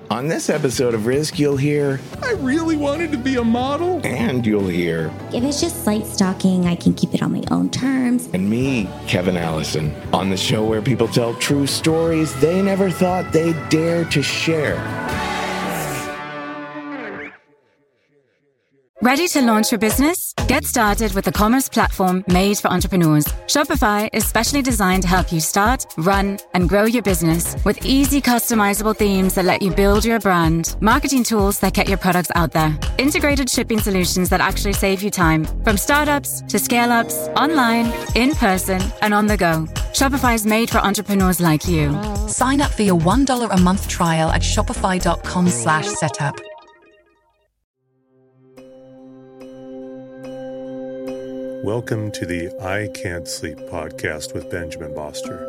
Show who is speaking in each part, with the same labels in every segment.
Speaker 1: On this episode of Risk, you'll hear...
Speaker 2: I really wanted to be a model.
Speaker 1: And you'll hear...
Speaker 3: If it's just slight stalking, I can keep it on my own terms.
Speaker 1: And me, Kevin Allison, on the show where people tell true stories they never thought they'd dare to share.
Speaker 4: Ready to launch your business? Get started with the commerce platform made for entrepreneurs. Shopify is specially designed to help you start, run, and grow your business with easy customizable themes that let you build your brand, marketing tools that get your products out there, integrated shipping solutions that actually save you time, from startups to scale-ups, online, in person, and on the go. Shopify is made for entrepreneurs like you.
Speaker 5: Sign up for your $1 a month trial at shopify.com/setup.
Speaker 6: Welcome to the I Can't Sleep podcast with Benjamin Boster.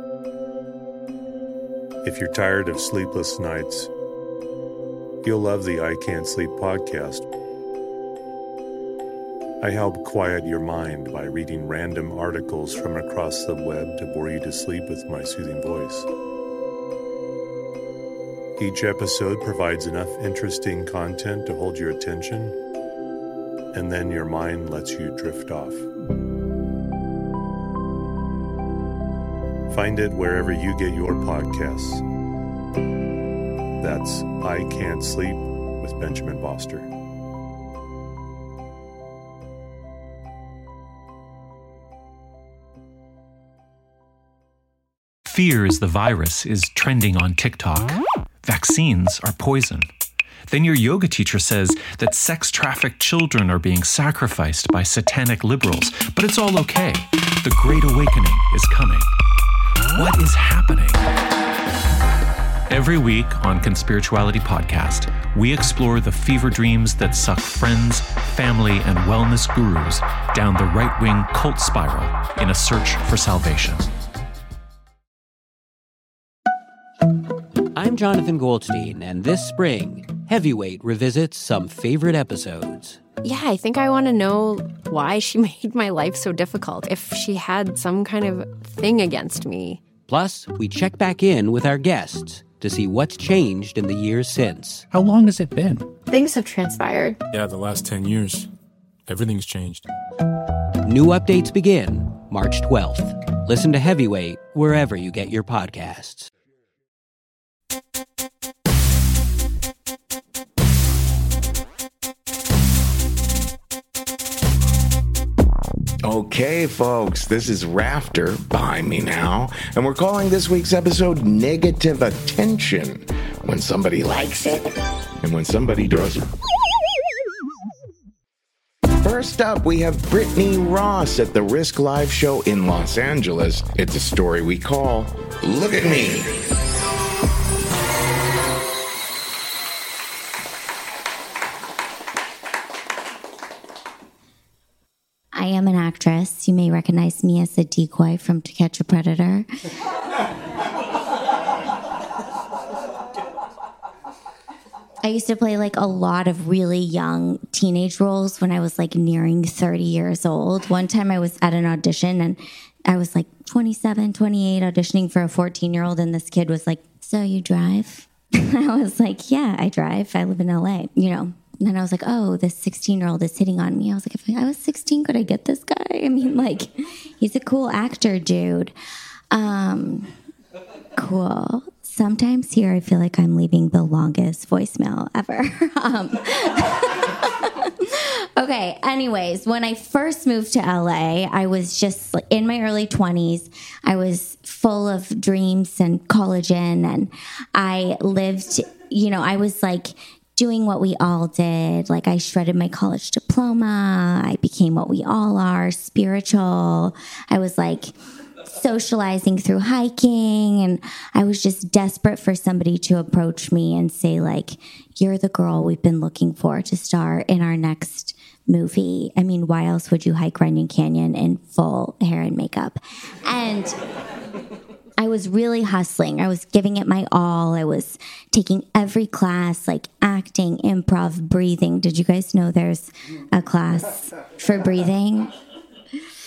Speaker 6: If you're tired of sleepless nights, you'll love the I Can't Sleep podcast. I help quiet your mind by reading random articles from across the web to bore you to sleep with my soothing voice. Each episode provides enough interesting content to hold your attention, and then your mind lets you drift off. Find it wherever you get your podcasts. That's I Can't Sleep with Benjamin Boster.
Speaker 7: Fear is the virus is trending on TikTok. Vaccines are poison. Then your yoga teacher says that sex-trafficked children are being sacrificed by satanic liberals, but it's all okay. The Great Awakening is coming. What is happening? Every week on Conspirituality Podcast, we explore the fever dreams that suck friends, family, and wellness gurus down the right-wing cult spiral in a search for salvation.
Speaker 8: I'm Jonathan Goldstein, and this spring, Heavyweight revisits some favorite episodes.
Speaker 9: Yeah, I think I want to know why she made my life so difficult, if she had some kind of thing against me.
Speaker 8: Plus, we check back in with our guests to see what's changed in the years since.
Speaker 10: How long has it been?
Speaker 9: Things have transpired.
Speaker 2: Yeah, the last 10 years. Everything's changed.
Speaker 8: New updates begin March 12th. Listen to Heavyweight wherever you get your podcasts.
Speaker 1: Okay, folks, this is Rafter, behind me now, and we're calling this week's episode Negative Attention. When somebody likes it, and when somebody doesn't. First up, we have Brittany Ross at the Risk Live show in Los Angeles. It's a story we call Look at Me.
Speaker 3: I am an actress. You may recognize me as the decoy from To Catch a Predator. I used to play like a lot of really young teenage roles when I was like nearing 30 years old. One time I was at an audition and I was like 27, 28 auditioning for a 14-year-old, and this kid was like, "So you drive?" I was like, "Yeah, I drive. I live in LA, you know." And then I was like, oh, this 16-year-old is hitting on me. I was like, if I was 16, could I get this guy? I mean, like, he's a cool actor, dude. Cool. Sometimes here I feel like I'm leaving the longest voicemail ever. Okay, anyways, when I first moved to LA, I was just in my early 20s. I was full of dreams and collagen, and I lived, you know, I was like doing what we all did. Like, I shredded my college diploma. I became what we all are, spiritual. I was like socializing through hiking, and I was just desperate for somebody to approach me and say, like, you're the girl we've been looking for to star in our next movie. I mean, why else would you hike Runyon Canyon in full hair and makeup? And I was really hustling. I was giving it my all. I was taking every class, like acting, improv, breathing. Did you guys know there's a class for breathing?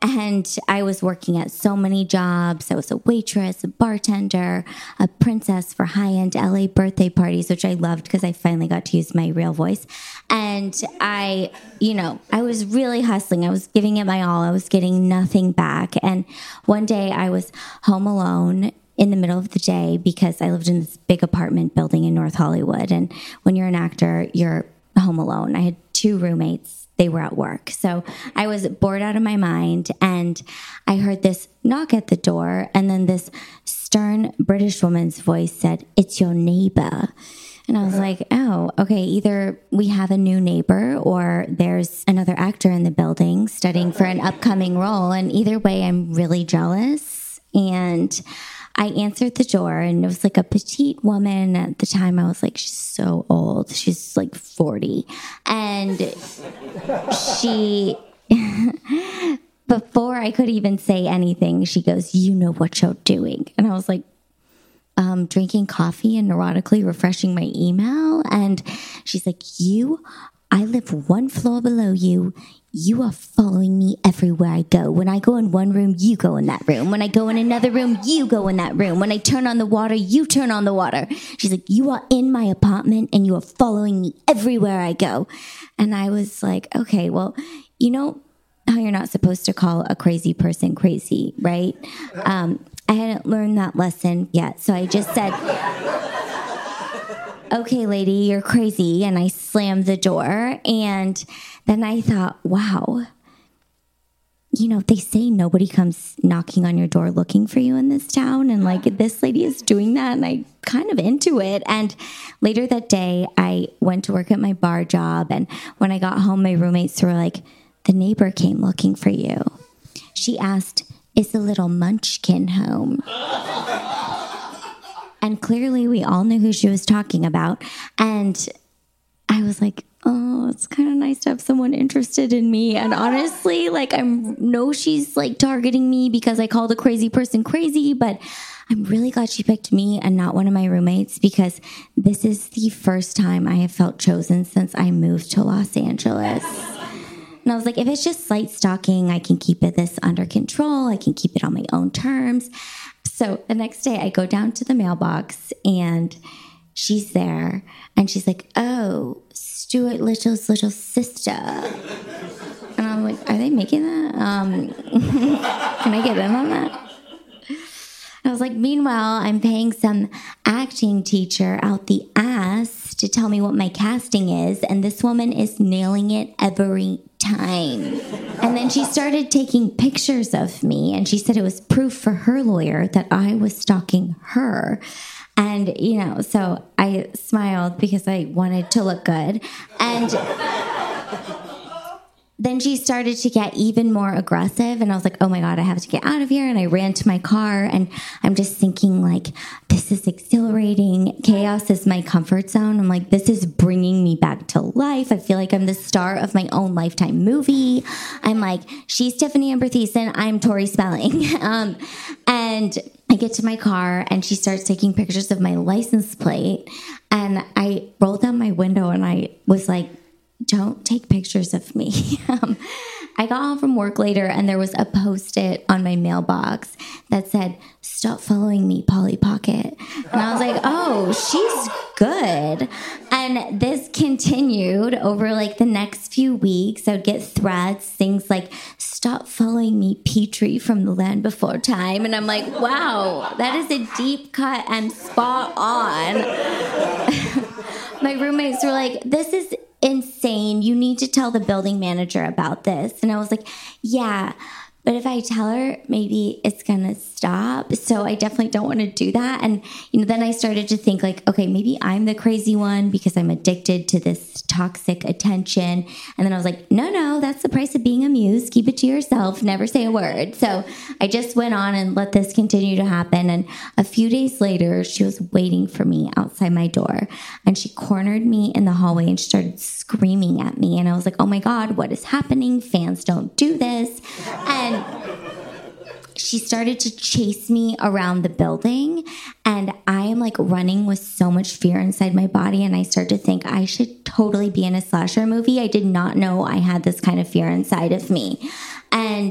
Speaker 3: And I was working at so many jobs. I was a waitress, a bartender, a princess for high-end LA birthday parties, which I loved because I finally got to use my real voice. And I was really hustling. I was giving it my all. I was getting nothing back. And one day I was home alone in the middle of the day because I lived in this big apartment building in North Hollywood. And when you're an actor, you're home alone. I had 2 roommates. They were at work. So I was bored out of my mind, and I heard this knock at the door, and then this stern British woman's voice said, "It's your neighbor." And I was like, oh, okay, either we have a new neighbor or there's another actor in the building studying for an upcoming role. And either way, I'm really jealous. And I answered the door, and it was like a petite woman. At the time, I was like, she's so old. She's like 40. And she, before I could even say anything, she goes, "You know what you're doing." And I was like, drinking coffee and neurotically refreshing my email. And she's like, I live 1 floor below you. You are following me everywhere I go. When I go in one room, you go in that room. When I go in another room, you go in that room. When I turn on the water, you turn on the water. She's like, you are in my apartment and you are following me everywhere I go. And I was like, okay, well, you know how you're not supposed to call a crazy person crazy, right? I hadn't learned that lesson yet. So I just said, okay, lady, you're crazy. And I slammed the door. And then I thought, wow, they say nobody comes knocking on your door looking for you in this town. And like, this lady is doing that. And I kind of into it. And later that day, I went to work at my bar job. And when I got home, my roommates were like, the neighbor came looking for you. She asked, "Is the little munchkin home?" And clearly we all knew who she was talking about. And I was like, oh, it's kind of nice to have someone interested in me. And honestly, like, I know she's like targeting me because I called a crazy person crazy, but I'm really glad she picked me and not one of my roommates, because this is the first time I have felt chosen since I moved to Los Angeles. And I was like, if it's just slight stalking, I can keep this under control. I can keep it on my own terms. So the next day I go down to the mailbox and she's there and she's like, "Oh, Stuart Little's little sister." And I'm like, are they making that? Can I get in on that? I was like, meanwhile, I'm paying some acting teacher out the ass to tell me what my casting is, and this woman is nailing it every time. And then she started taking pictures of me, and she said it was proof for her lawyer that I was stalking her. And, so I smiled because I wanted to look good. And then she started to get even more aggressive, and I was like, oh my God, I have to get out of here. And I ran to my car, and I'm just thinking, like, this is exhilarating. Chaos is my comfort zone. I'm like, this is bringing me back to life. I feel like I'm the star of my own Lifetime movie. I'm like, she's Tiffany Amber Thiessen, I'm Tori Spelling. And I get to my car, and she starts taking pictures of my license plate. And I rolled down my window, and I was like, don't take pictures of me. I got home from work later, and there was a Post-it on my mailbox that said, "Stop following me, Polly Pocket." And I was like, oh, she's good. And this continued over like the next few weeks. I would get threats, things like, "Stop following me, Petrie from The Land Before Time." And I'm like, wow, that is a deep cut and spot on. My roommates were like, this is insane. You need to tell the building manager about this. And I was like, yeah, but if I tell her, maybe it's going to stop. So I definitely don't want to do that. And, then I started to think like, okay, maybe I'm the crazy one because I'm addicted to this toxic attention. And then I was like, no, that's the price of being a muse. Keep it to yourself. Never say a word. So I just went on and let this continue to happen. And a few days later, she was waiting for me outside my door, and she cornered me in the hallway and started screaming at me. And I was like, oh my God, what is happening? Fans don't do this. And she started to chase me around the building, and I am like running with so much fear inside my body. And I started to think I should totally be in a slasher movie. I did not know I had this kind of fear inside of me. And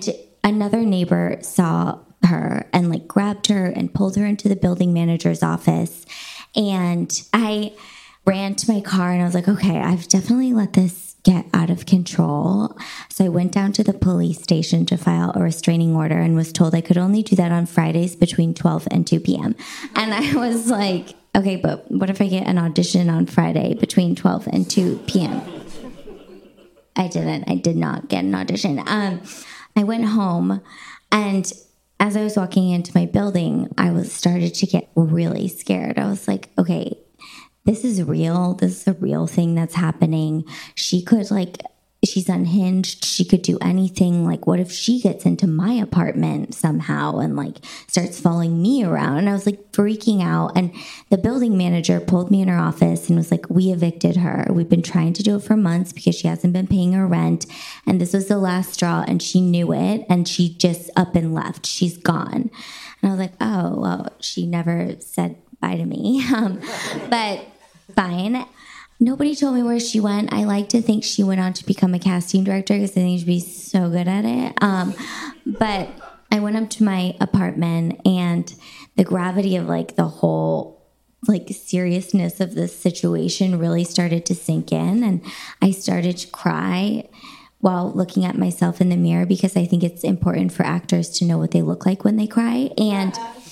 Speaker 3: another neighbor saw her and like grabbed her and pulled her into the building manager's office. And I ran to my car and I was like, okay, I've definitely let this get out of control. So I went down to the police station to file a restraining order and was told I could only do that on Fridays between 12 and 2 p.m. And I was like, okay, but what if I get an audition on Friday between 12 and 2 p.m.? I did not get an audition. I went home, and as I was walking into my building, I started to get really scared. I was like, okay, this is real. This is a real thing that's happening. She could she's unhinged. She could do anything. Like, what if she gets into my apartment somehow and like starts following me around? And I was like freaking out. And the building manager pulled me in her office and was like, we evicted her. We've been trying to do it for months because she hasn't been paying her rent. And this was the last straw, and she knew it. And she just up and left. She's gone. And I was like, oh, well, she never said bye to me. But fine. Nobody told me where she went. I like to think she went on to become a casting director because I think she'd be so good at it. But I went up to my apartment, and the gravity of like the whole like seriousness of this situation really started to sink in, and I started to cry while looking at myself in the mirror because I think it's important for actors to know what they look like when they cry. And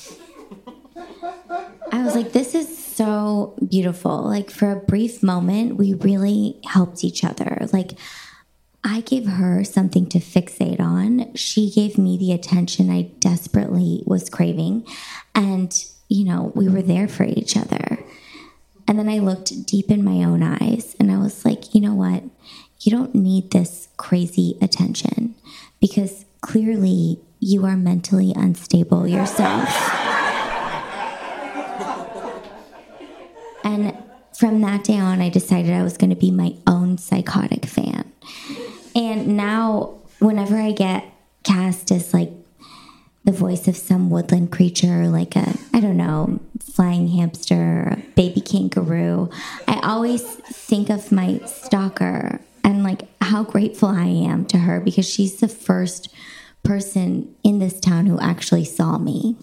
Speaker 3: I was like, this is so beautiful. Like, for a brief moment, we really helped each other. Like, I gave her something to fixate on. She gave me the attention I desperately was craving. And, you know, we were there for each other. And then I looked deep in my own eyes and I was like, you know what? You don't need this crazy attention because clearly you are mentally unstable yourself. And from that day on, I decided I was going to be my own psychotic fan. And now, whenever I get cast as like the voice of some woodland creature, like a, I don't know, flying hamster or a baby kangaroo, I always think of my stalker and like how grateful I am to her because she's the first person in this town who actually saw me.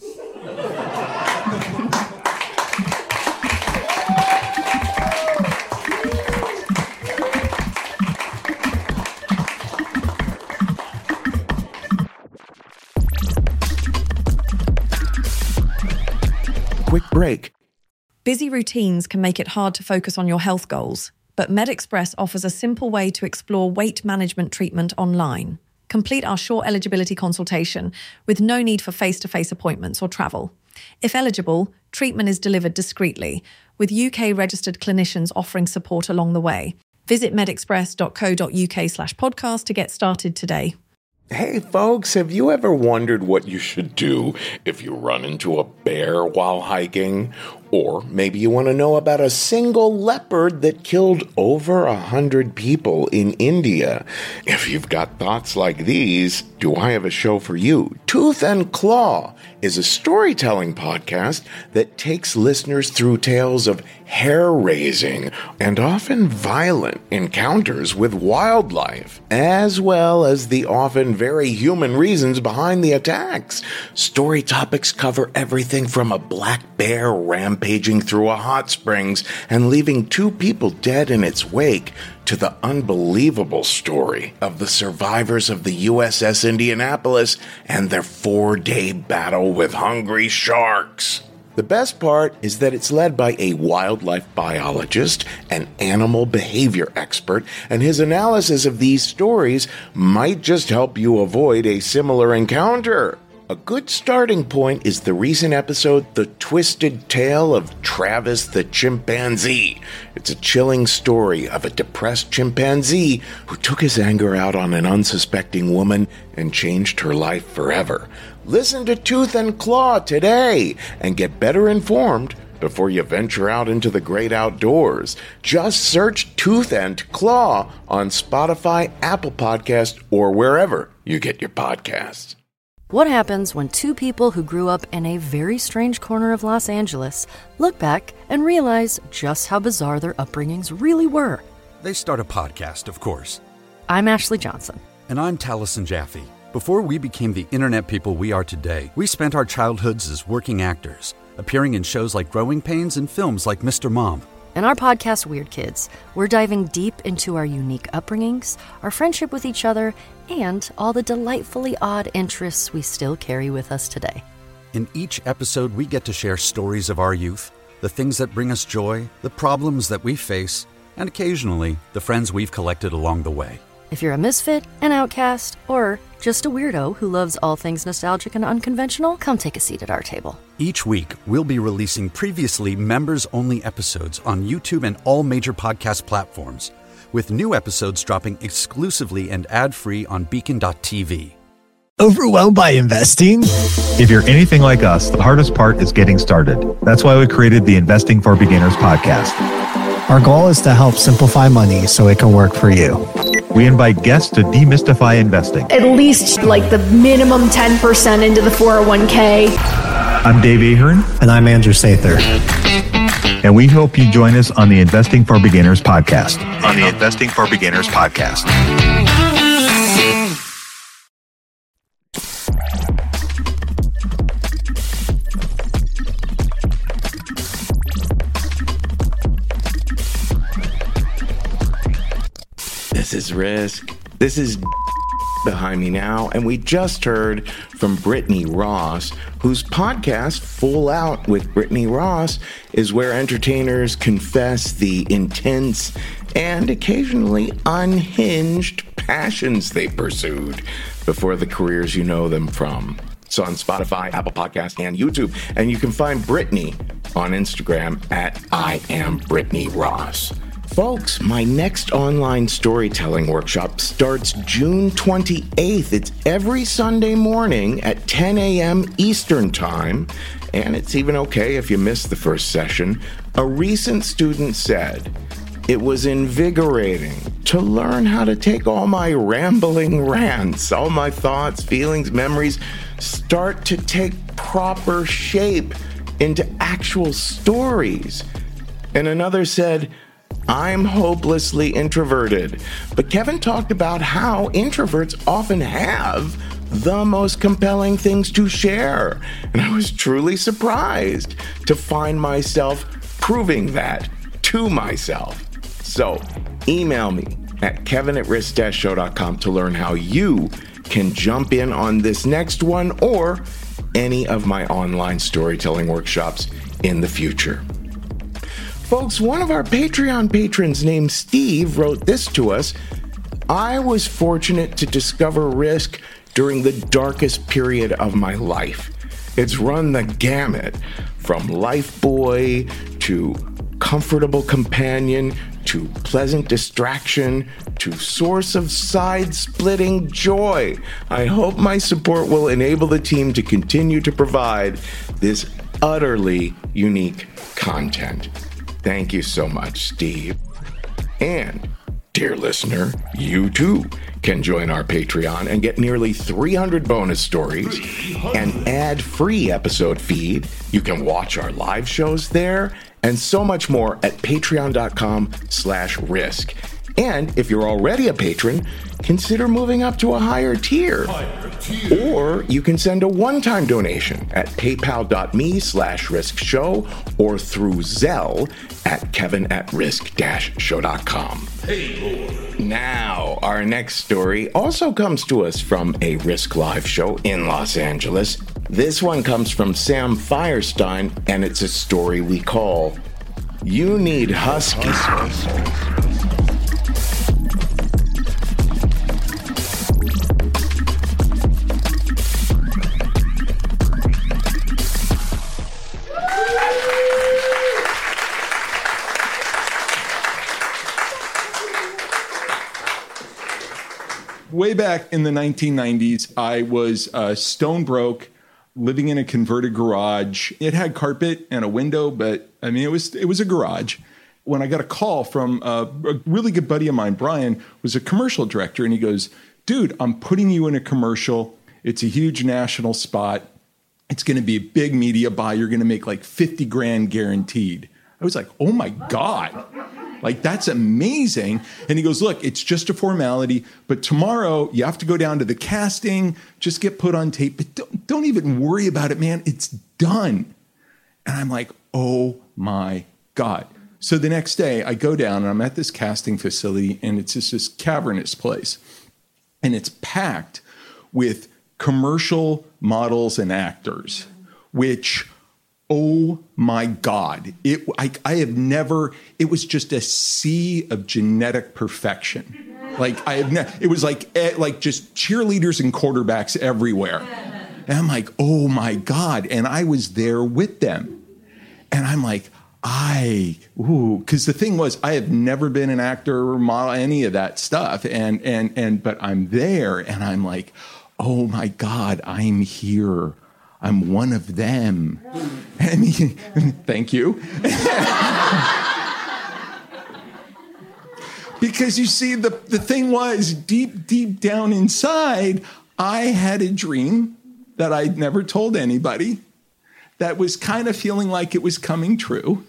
Speaker 1: Quick break.
Speaker 10: Busy routines can make it hard to focus on your health goals, but MedExpress offers a simple way to explore weight management treatment online. Complete our short eligibility consultation with no need for face-to-face appointments or travel. If eligible, treatment is delivered discreetly, with UK-registered clinicians offering support along the way. Visit medexpress.co.uk/podcast to get started today.
Speaker 1: Hey folks, have you ever wondered what you should do if you run into a bear while hiking? Or maybe you want to know about a single leopard that killed over 100 people in India. If you've got thoughts like these, do I have a show for you? Tooth and Claw is a storytelling podcast that takes listeners through tales of hair-raising and often violent encounters with wildlife, as well as the often very human reasons behind the attacks. Story topics cover everything from a black bear rampaging through a hot springs and leaving 2 people dead in its wake, to the unbelievable story of the survivors of the USS Indianapolis and their 4-day battle with hungry sharks. The best part is that it's led by a wildlife biologist, an animal behavior expert, and his analysis of these stories might just help you avoid a similar encounter. A good starting point is the recent episode, The Twisted Tale of Travis the Chimpanzee. It's a chilling story of a depressed chimpanzee who took his anger out on an unsuspecting woman and changed her life forever. Listen to Tooth and Claw today and get better informed before you venture out into the great outdoors. Just search Tooth and Claw on Spotify, Apple Podcasts, or wherever you get your podcasts.
Speaker 11: What happens when 2 people who grew up in a very strange corner of Los Angeles look back and realize just how bizarre their upbringings really were?
Speaker 12: They start a podcast, of course.
Speaker 11: I'm Ashley Johnson.
Speaker 12: And I'm Taliesin Jaffe. Before we became the internet people we are today, we spent our childhoods as working actors, appearing in shows like Growing Pains and films like Mr. Mom.
Speaker 11: In our podcast, Weird Kids, we're diving deep into our unique upbringings, our friendship with each other, and all the delightfully odd interests we still carry with us today.
Speaker 12: In each episode, we get to share stories of our youth, the things that bring us joy, the problems that we face, and occasionally, the friends we've collected along the way.
Speaker 11: If you're a misfit, an outcast, or just a weirdo who loves all things nostalgic and unconventional, come take a seat at our table.
Speaker 12: Each week, we'll be releasing previously members-only episodes on YouTube and all major podcast platforms, with new episodes dropping exclusively and ad-free on Beacon.tv.
Speaker 13: Overwhelmed by investing?
Speaker 14: If you're anything like us, the hardest part is getting started. That's why we created the Investing for Beginners podcast.
Speaker 13: Our goal is to help simplify money so it can work for you.
Speaker 14: We invite guests to demystify investing.
Speaker 15: At least like the minimum 10% into the 401k.
Speaker 14: I'm Dave Ahern.
Speaker 13: And I'm Andrew Sather.
Speaker 14: And we hope you join us on the Investing for Beginners podcast. On the Investing for Beginners podcast.
Speaker 1: This is Risk. This is behind me now, and we just heard from Brittany Ross, whose podcast, Full Out with Brittany Ross, is where entertainers confess the intense and occasionally unhinged passions they pursued before the careers you know them from. It's on Spotify, Apple Podcasts, and YouTube, and you can find Brittany on Instagram at @IamBrittanyRoss. Folks, my next online storytelling workshop starts June 28th. It's every Sunday morning at 10 a.m. Eastern Time, and it's even okay if you miss the first session. A recent student said, "It was invigorating to learn how to take all my rambling rants, all my thoughts, feelings, memories, start to take proper shape into actual stories." And another said, "I'm hopelessly introverted." But Kevin talked about how introverts often have the most compelling things to share. And I was truly surprised to find myself proving that to myself. So email me at kevin@risk-show.com to learn how you can jump in on this next one or any of my online storytelling workshops in the future. Folks, one of our Patreon patrons named Steve wrote this to us. "I was fortunate to discover Risk during the darkest period of my life. It's run the gamut from life boy to comfortable companion to pleasant distraction to source of side-splitting joy. I hope my support will enable the team to continue to provide this utterly unique content." Thank you so much, Steve. And, dear listener, you too can join our Patreon and get nearly 300 bonus stories, an ad-free episode feed. You can watch our live shows there, and so much more at patreon.com/risk. And if you're already a patron, consider moving up to a higher tier. Or you can send a one-time donation at paypal.me/riskshow or through Zelle at kevin@risk-show.com. Now, our next story also comes to us from a Risk Live show in Los Angeles. This one comes from Sam Firestein, and it's a story we call You Need Huskies.
Speaker 2: Way back in the 1990s, I was stone broke, living in a converted garage. It had carpet and a window, but I mean, it was a garage. When I got a call from a really good buddy of mine, Brian, was a commercial director, and he goes, "Dude, I'm putting you in a commercial. It's a huge national spot. It's going to be a big media buy. You're going to make like $50,000 guaranteed." I was like, "Oh my God." Like, that's amazing. And he goes, look, it's just a formality, but tomorrow you have to go down to the casting, just get put on tape, but don't even worry about it, man. It's done. And I'm like, oh my God. So the next day I go down and I'm at this casting facility, and it's just this cavernous place, and it's packed with commercial models and actors, which, oh my God, it was just a sea of genetic perfection. Like, it was like just cheerleaders and quarterbacks everywhere. And I'm like, oh my God. And I was there with them. And I'm like, because the thing was, I have never been an actor or model, any of that stuff. But I'm there, and I'm like, oh my God, I'm here. I'm one of them. I mean, thank you. Because you see, the thing was, deep down inside, I had a dream that I'd never told anybody that was kind of feeling like it was coming true.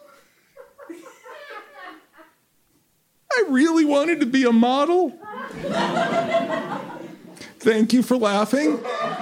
Speaker 2: I really wanted to be a model. Thank you for laughing.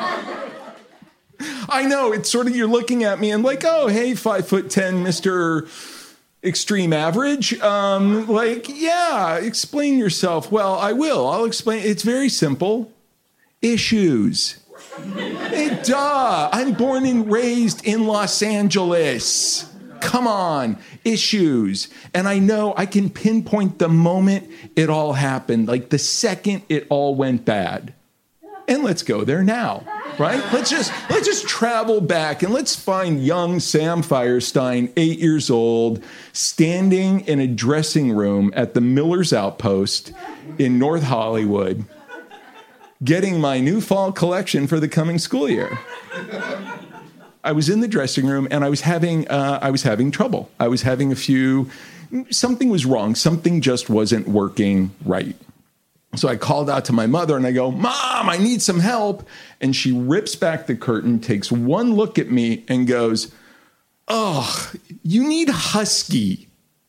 Speaker 2: I know, it's sort of, you're looking at me and like, oh, hey, 5'10", Mr. Extreme Average. Yeah, explain yourself. Well, I will. I'll explain. It's very simple. Issues. Duh. I'm born and raised in Los Angeles. Come on. Issues. And I know I can pinpoint the moment it all happened, like the second it all went bad. And let's go there now, right? Let's just travel back and let's find young Sam Firestein, 8 years old, standing in a dressing room at the Miller's Outpost in North Hollywood, getting my new fall collection for the coming school year. I was in the dressing room and I was having trouble. I was having something was wrong. Something just wasn't working right. So I called out to my mother and I go, Mom, I need some help. And she rips back the curtain, takes one look at me and goes, oh, you need Husky.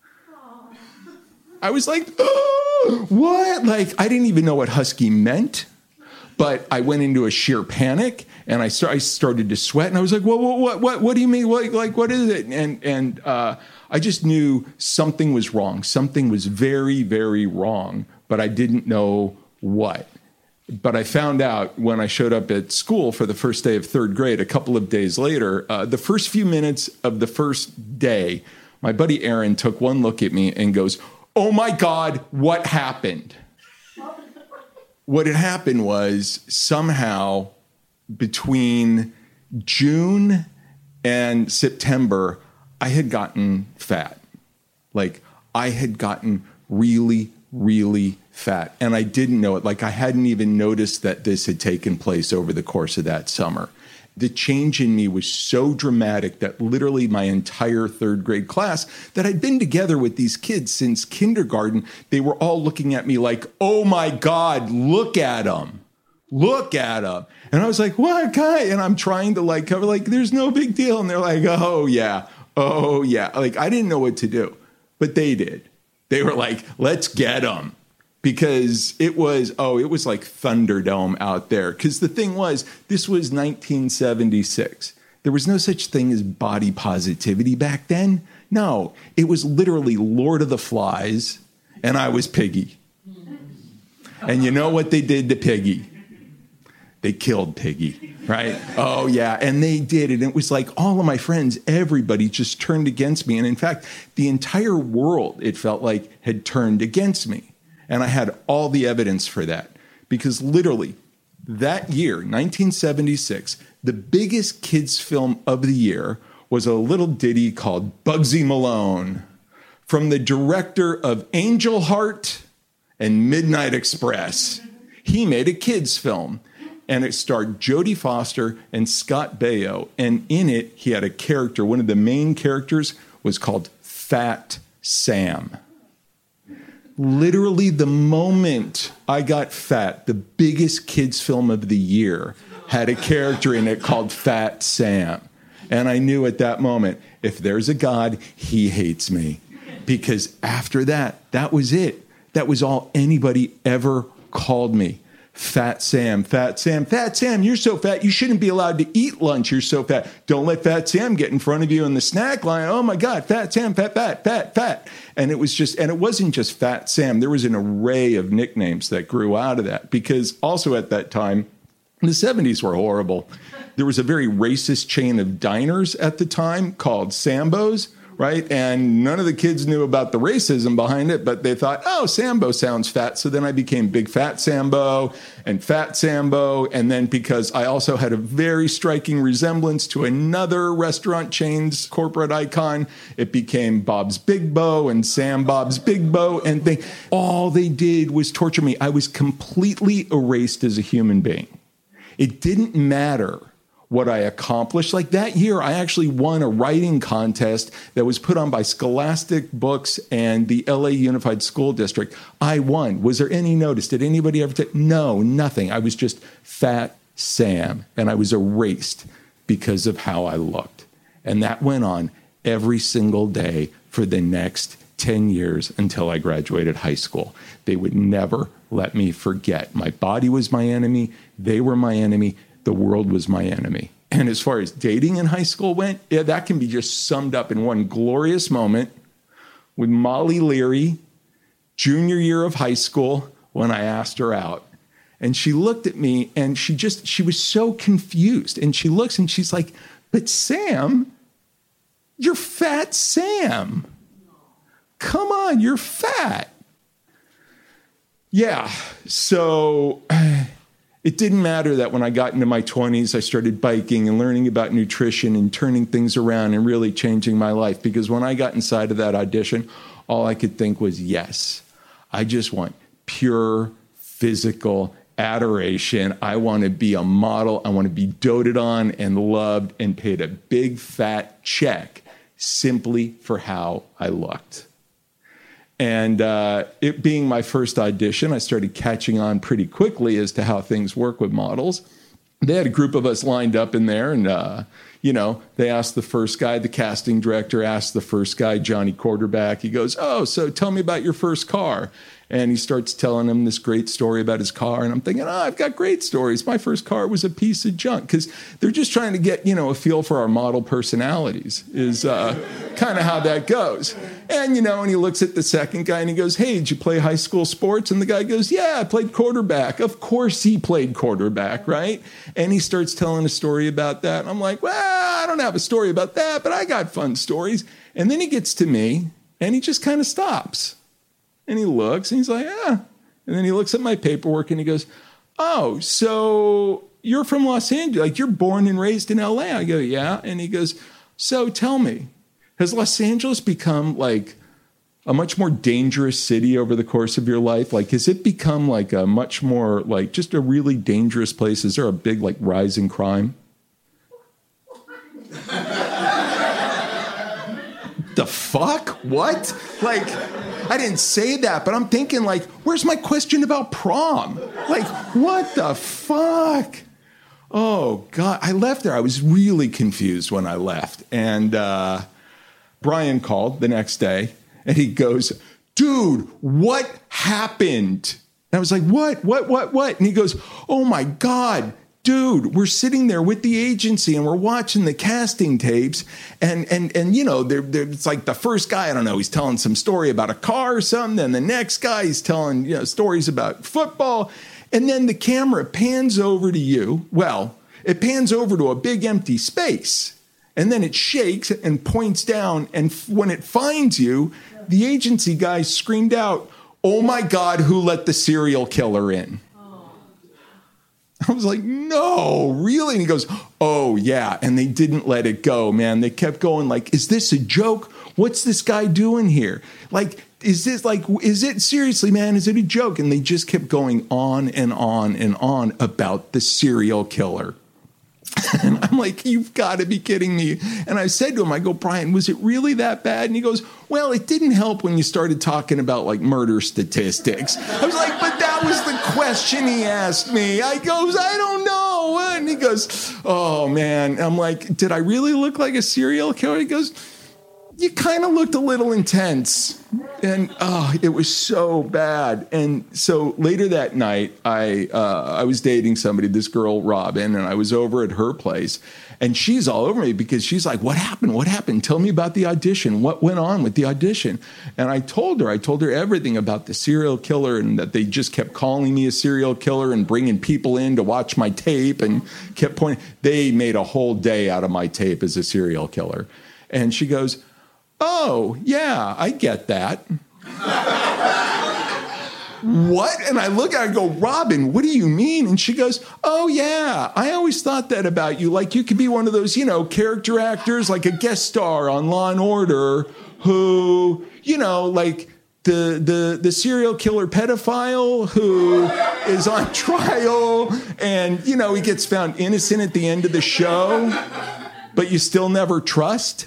Speaker 2: I was like, oh, what? Like, I didn't even know what Husky meant, but I went into a sheer panic and I started to sweat and I was like, what do you mean? What is it? And I just knew something was wrong. Something was very, very wrong, but I didn't know what. But I found out when I showed up at school for the first day of third grade, a couple of days later, the first few minutes of the first day, my buddy Aaron took one look at me and goes, oh my God, what happened? What had happened was somehow between June and September, I had gotten fat. Like, I had gotten really, really fat. And I didn't know it. Like, I hadn't even noticed that this had taken place over the course of that summer. The change in me was so dramatic that literally my entire third grade class that I'd been together with these kids since kindergarten, they were all looking at me like, oh my God, look at him. Look at him. And I was like, what guy? And I'm trying to like cover, like, there's no big deal. And they're like, oh yeah. Like, I didn't know what to do, but they did. They were like, let's get him. Because it was like Thunderdome out there. Because the thing was, this was 1976. There was no such thing as body positivity back then. No, it was literally Lord of the Flies, and I was Piggy. And you know what they did to Piggy? They killed Piggy, right? Oh, yeah, and they did. And it was like all of my friends, everybody just turned against me. And in fact, the entire world, it felt like, had turned against me. And I had all the evidence for that because literally that year, 1976, the biggest kids film of the year was a little ditty called Bugsy Malone from the director of Angel Heart and Midnight Express. He made a kids film and it starred Jodie Foster and Scott Baio. And in it, he had a character. One of the main characters was called Fat Sam. Literally the moment I got fat, the biggest kids film of the year had a character in it called Fat Sam. And I knew at that moment, if there's a God, he hates me. because after that was it. That was all anybody ever called me. Fat Sam, Fat Sam, Fat Sam, you're so fat, you shouldn't be allowed to eat lunch, you're so fat. Don't let Fat Sam get in front of you in the snack line. Oh my God, Fat Sam, fat, fat, fat, fat. And it wasn't just Fat Sam. There was an array of nicknames that grew out of that, because also at that time, the 70s were horrible. There was a very racist chain of diners at the time called Sambo's, right? And none of the kids knew about the racism behind it, but they thought, oh, Sambo sounds fat. So then I became Big Fat Sambo and Fat Sambo. And then because I also had a very striking resemblance to another restaurant chain's corporate icon, it became Bob's Big Bo and Sam Bob's Big Bo. And all they did was torture me. I was completely erased as a human being. It didn't matter what I accomplished. Like that year, I actually won a writing contest that was put on by Scholastic Books and the LA Unified School District. I won. Was there any notice? Did anybody ever take? No, nothing. I was just Fat Sam, and I was erased because of how I looked. And that went on every single day for the next 10 years until I graduated high school. They would never let me forget. My body was my enemy. They were my enemy. The world was my enemy. And as far as dating in high school went, yeah, that can be just summed up in one glorious moment with Molly Leary, junior year of high school, when I asked her out. And she looked at me and she was so confused. And she looks and she's like, but Sam, you're Fat Sam. Come on, you're fat. Yeah, so it didn't matter that when I got into my 20s, I started biking and learning about nutrition and turning things around and really changing my life. Because when I got inside of that audition, all I could think was, yes, I just want pure physical adoration. I want to be a model. I want to be doted on and loved and paid a big fat check simply for how I looked. And it being my first audition, I started catching on pretty quickly as to how things work with models. They had a group of us lined up in there, and, they asked the first guy, the casting director asked the first guy, Johnny Quarterback, he goes, oh, so tell me about your first car. And he starts telling him this great story about his car. And I'm thinking, I've got great stories. My first car was a piece of junk. Because they're just trying to get, a feel for our model personalities is kind of how that goes. And, and he looks at the second guy and he goes, hey, did you play high school sports? And the guy goes, yeah, I played quarterback. Of course he played quarterback, right? And he starts telling a story about that. And I'm like, well, I don't have a story about that, but I got fun stories. And then he gets to me and he just kind of stops. And he looks and he's like, yeah. And then he looks at my paperwork and he goes, oh, so you're from Los Angeles, like you're born and raised in LA. I go, yeah. And he goes, so tell me, has Los Angeles become like a much more dangerous city over the course of your life? Like, has it become like a much more like just a really dangerous place? Is there a big like rise in crime? The fuck? What? Like, I didn't say that, but I'm thinking like, where's my question about prom? Like, what the fuck? Oh, God. I left there. I was really confused when I left. And Brian called the next day, and he goes, dude, what happened? And I was like, what? And he goes, oh, my God. Dude, we're sitting there with the agency and we're watching the casting tapes and it's like the first guy, I don't know, he's telling some story about a car or something. Then the next guy, he's telling, stories about football. And then the camera pans over to you. Well, it pans over to a big empty space and then it shakes and points down. And when it finds you, the agency guy screamed out, oh my God, who let the serial killer in? I was like, no, really? And he goes, oh, yeah. And they didn't let it go, man. They kept going like, is this a joke? What's this guy doing here? Like, is it seriously, man? Is it a joke? And they just kept going on and on and on about the serial killer. And I'm like, you've got to be kidding me. And I said to him, I go, Brian, was it really that bad? And he goes, well, it didn't help when you started talking about like murder statistics. I was like, but that was the question he asked me. I goes, I don't know. And he goes, oh, man. I'm like, did I really look like a serial killer? He goes, you kind of looked a little intense. And it was so bad. And so later that night, I was dating somebody, this girl, Robin, and I was over at her place. And she's all over me because she's like, what happened? What happened? Tell me about the audition. What went on with the audition? And I told her everything about the serial killer and that they just kept calling me a serial killer and bringing people in to watch my tape and kept pointing. They made a whole day out of my tape as a serial killer. And she goes, oh, yeah, I get that. What? And I look at her and go, Robin, what do you mean? And she goes, oh, yeah, I always thought that about you. Like you could be one of those, character actors, like a guest star on Law and Order who, like the serial killer pedophile who is on trial and, he gets found innocent at the end of the show, but you still never trust.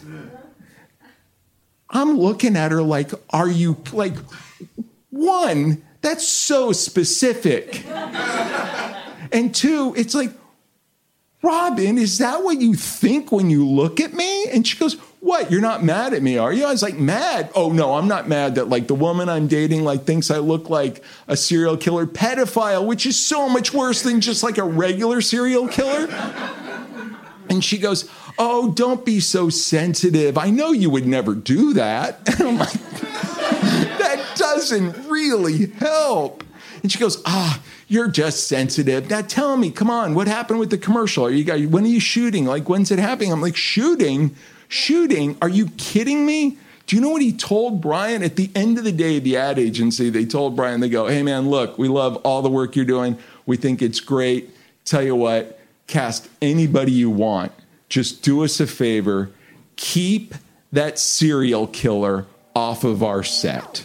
Speaker 2: I'm looking at her like, are you like, one, that's so specific. And two, it's like, Robin, is that what you think when you look at me? And she goes, what? You're not mad at me, are you? I was like, mad? Oh, no, I'm not mad that like the woman I'm dating like thinks I look like a serial killer pedophile, which is so much worse than just like a regular serial killer. And she goes, oh, don't be so sensitive. I know you would never do that. And I'm like, that doesn't really help. And she goes, you're just sensitive. Now tell me, come on, what happened with the commercial? When are you shooting? Like, when's it happening? I'm like, shooting? Are you kidding me? Do you know what he told Brian? At the end of the day, the ad agency, they told Brian, they go, hey man, look, we love all the work you're doing. We think it's great. Tell you what, cast anybody you want. Just do us a favor. Keep that serial killer off of our set.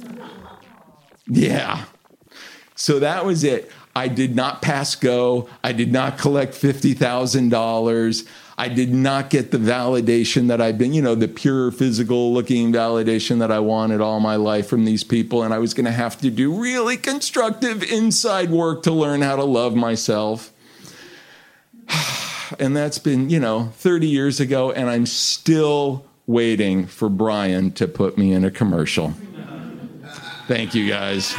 Speaker 2: Yeah. So that was it. I did not pass go. I did not collect $50,000. I did not get the validation that I've been, the pure physical looking validation that I wanted all my life from these people. And I was going to have to do really constructive inside work to learn how to love myself. And that's been, 30 years ago, and I'm still waiting for Brian to put me in a commercial. Thank you, guys.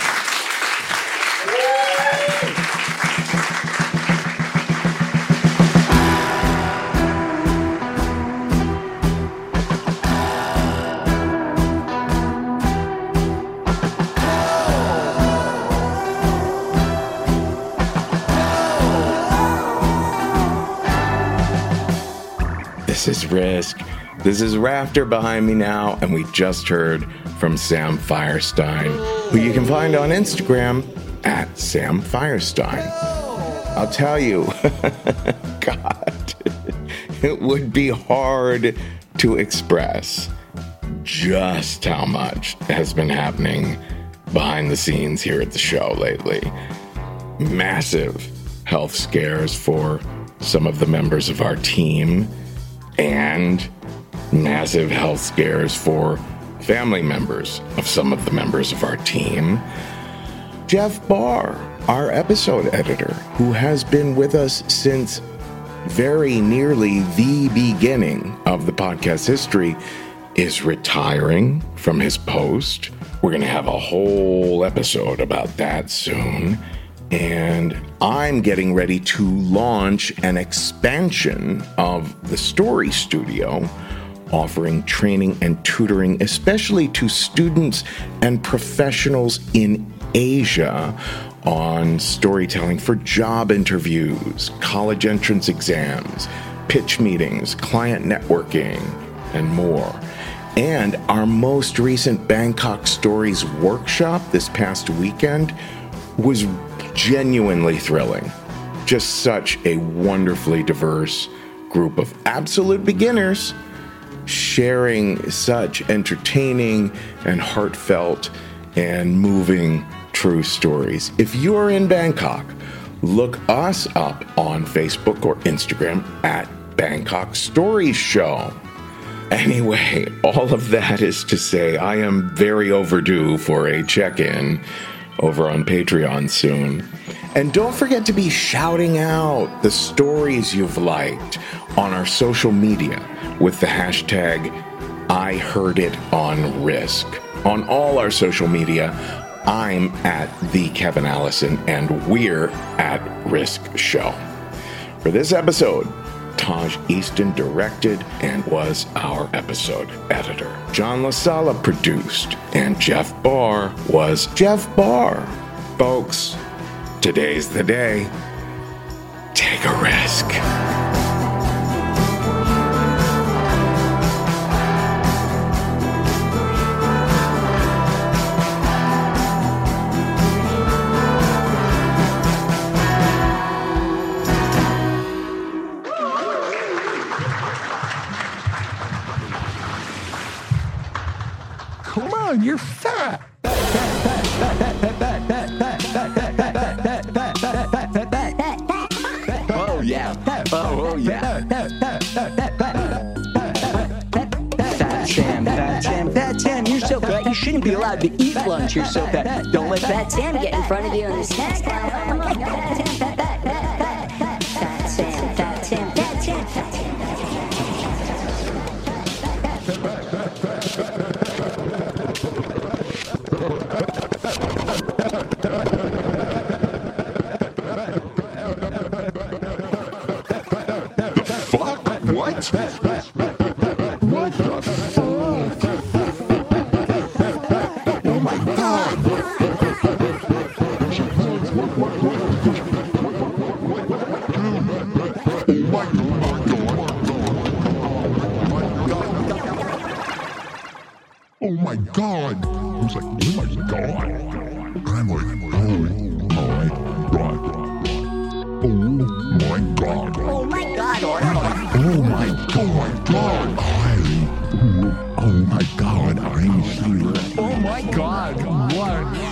Speaker 1: This is Risk. This is Rafter behind me now, and we just heard from Sam Firestein, who you can find on Instagram at Sam Firestein. I'll tell you, God, it would be hard to express just how much has been happening behind the scenes here at the show lately. Massive health scares for some of the members of our team, and massive health scares for family members of some of the members of our team. Jeff Barr, our episode editor, who has been with us since very nearly the beginning of the podcast history, is retiring from his post. We're going to have a whole episode about that soon. And I'm getting ready to launch an expansion of the Story Studio, offering training and tutoring, especially to students and professionals in Asia, on storytelling for job interviews, college entrance exams, pitch meetings, client networking, and more. And our most recent Bangkok Stories workshop this past weekend was genuinely thrilling. Just such a wonderfully diverse group of absolute beginners sharing such entertaining and heartfelt and moving true stories. If you're in Bangkok, look us up on Facebook or Instagram at Bangkok Stories Show. Anyway, all of that is to say I am very overdue for a check-in over on Patreon soon. And don't forget to be shouting out the stories you've liked on our social media with the hashtag I Heard It on Risk. On all our social media, I'm at The Kevin Allison, and we're at Risk Show. For this episode, Taj Easton directed and was our episode editor. John LaSala produced, and Jeff Barr was Jeff Barr. Folks, today's the day. Take a risk.
Speaker 2: Come on, you're fat. Oh yeah. Oh yeah.
Speaker 16: Fat Sam, you're so fat. You shouldn't be allowed to eat lunch. You're so fat. Don't let Fat Sam get in front of you on the snack line. Oh my God, Fat Sam, Fat Sam, Fat Sam, Fat Sam.
Speaker 2: Fuck? What? What the fuck? Oh my God. Oh my God. I was like, oh my God. I'm like, oh my God. Oh my God.
Speaker 16: Oh my God.
Speaker 2: Oh my God. Oh my God. I'm here. Oh my God. What?